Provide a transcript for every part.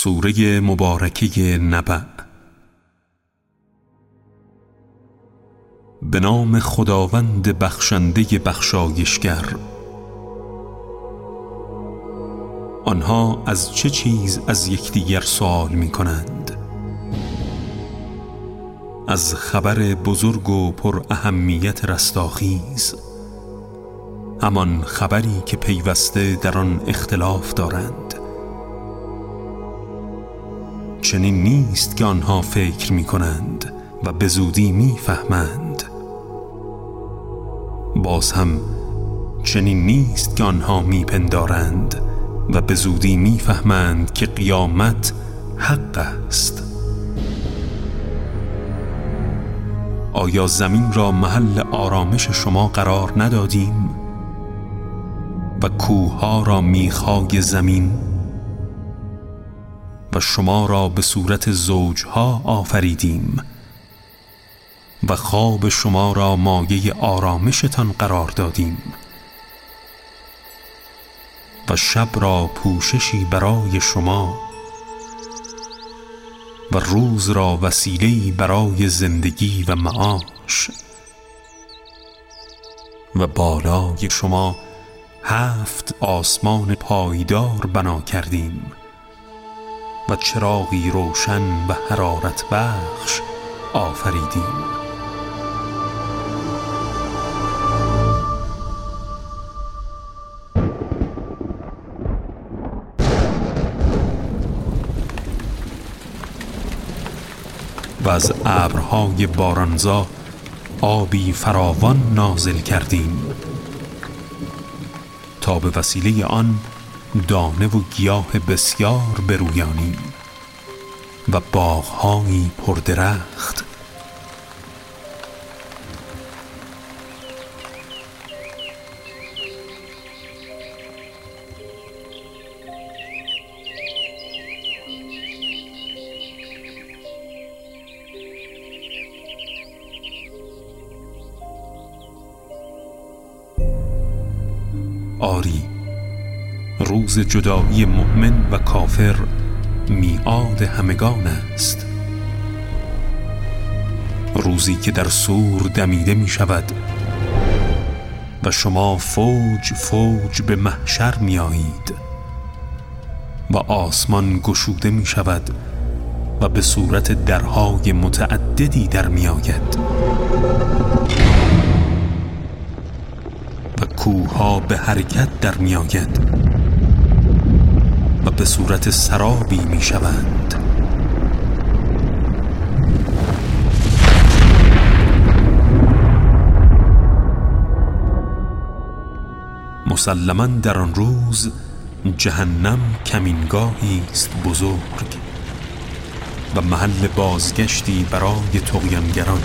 سوره مبارکه نبأ. به نام خداوند بخشنده بخشایشگر. آنها از چه چیز از یکدیگر سؤال می کنند؟ از خبر بزرگ و پر اهمیت رستاخیز، همان خبری که پیوسته در آن اختلاف دارند. چنین نیست که آنها فکر می کنند و به زودی می فهمند. باز هم چنین نیست که آنها می پندارند و به زودی می فهمند که قیامت حق است. آیا زمین را محل آرامش شما قرار ندادیم و کوه‌ها را میخای زمین و شما را به صورت زوجها آفریدیم و خواب شما را مایه آرامشتان قرار دادیم و شب را پوششی برای شما و روز را وسیله‌ای برای زندگی و معاش و بالای شما 7 آسمان پایدار بنا کردیم و چراغی روشن و حرارت بخش آفریدیم. و از ابرهای بارانزا آبی فراوان نازل کردیم تا به وسیله آن دانه و گیاه بسیار برویانیم و باغ‌هایی پردرخت. آری، روز جدایی مؤمن و کافر میعاد همگان است. روزی که در صور دمیده می شود و شما فوج فوج به محشر می آیید و آسمان گشوده می شود و به صورت درهای متعددی در می آید و کوه‌ها به حرکت در می آید و به صورت سرابی می شوند. مسلماً در آن روز جهنم کمینگاهی است بزرگ و محل بازگشتی برای طغیانگران.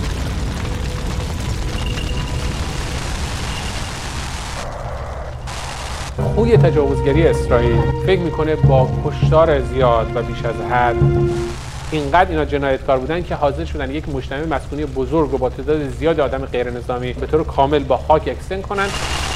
خوی تجاوزگری اسرائیل فکر میکنه با کشتار زیاد و بیش از حد اینقدر اینا جنایتکار بودن که حاضر شدن یک مجتمع مسکونی بزرگ و با تعداد زیاد آدم غیر نظامی به طور کامل با خاک یکسان کنن.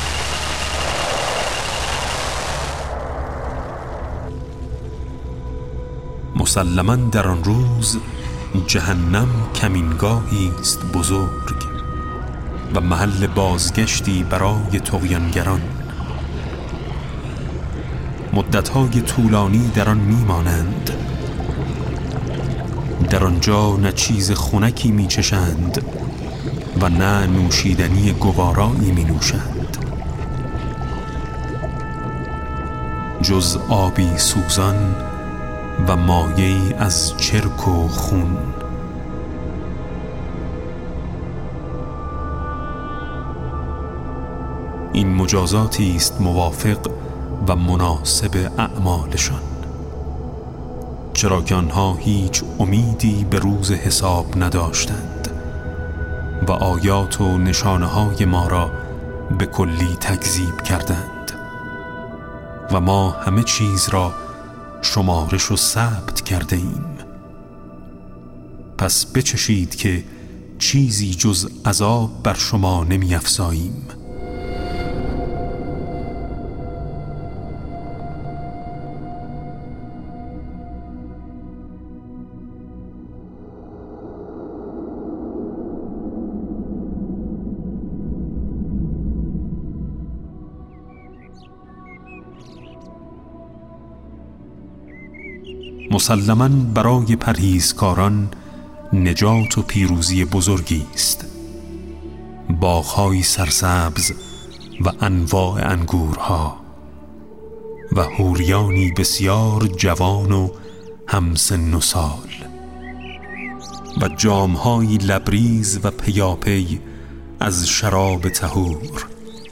مسلماً در آن روز جهنم کمینگاهی است بزرگ و محل بازگشتی برای طغیانگران. مدت‌های طولانی در آن می‌مانند. در آنجا نه چیز خنکی می‌چشند و نه نوشیدنی گوارایی می‌نوشند، جز آبی سوزان و مایه‌ای از چرک و خون. این مجازاتی است موافق و مناسب اعمالشان، چرا که آنها هیچ امیدی به روز حساب نداشتند و آیات و نشانه‌های ما را به کلی تکذیب کردند و ما همه چیز را شمارش و ثبت کرده ایم. پس بچشید که چیزی جز عذاب بر شما نمی افزاییم. مسلماً برای پرهیزکاران نجات و پیروزی بزرگی است. باغ‌های سرسبز و انواع انگورها و حوریانی بسیار جوان و همسن و سال و جام‌های لبریز و پیاپی از شراب طهور.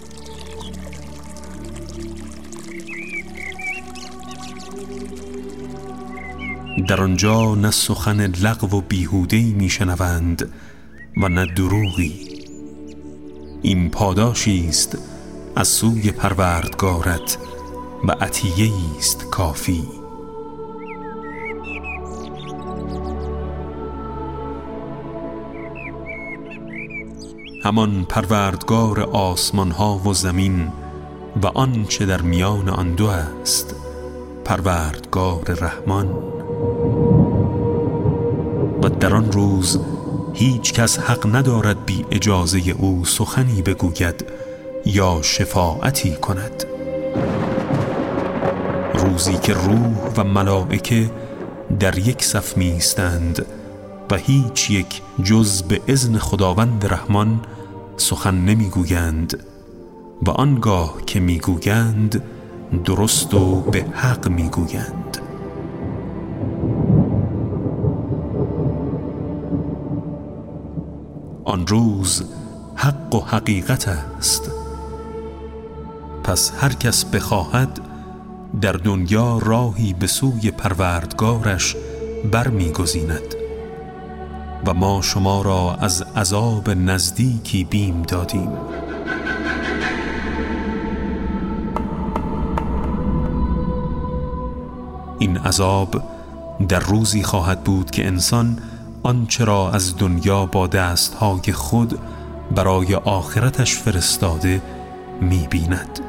در آنجا نه سخن لغو و بیهوده‌ای میشنوند و نه دروغی. این پاداشی است از سوی پروردگارت و عطیه‌ای است کافی. همان پروردگار آسمان ها و زمین و آنچه در میان آن دو است، پروردگار رحمان. و در آن روز هیچ کس حق ندارد بی اجازه او سخنی بگوید یا شفاعتی کند. روزی که روح و ملائکه در یک صف میستند و هیچ یک جز به اذن خداوند رحمان سخن نمیگویند و آنگاه که میگویند درست و به حق میگویند. آن روز حق و حقیقت است. پس هر کس بخواهد در دنیا راهی به سوی پروردگارش برمیگزیند و ما شما را از عذاب نزدیکی بیم دادیم. این عذاب در روزی خواهد بود که انسان آنچه را از دنیا با دستهای خود برای آخرتش فرستاده می‌بیند.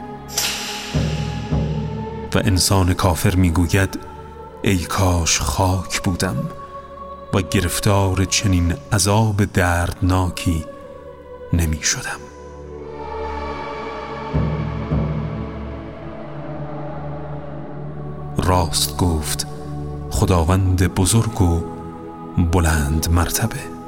و انسان کافر میگوید ای کاش خاک بودم و گرفتار چنین عذاب دردناکی نمی شدم. راست گفت خداوند بزرگ و بلند مرتبه.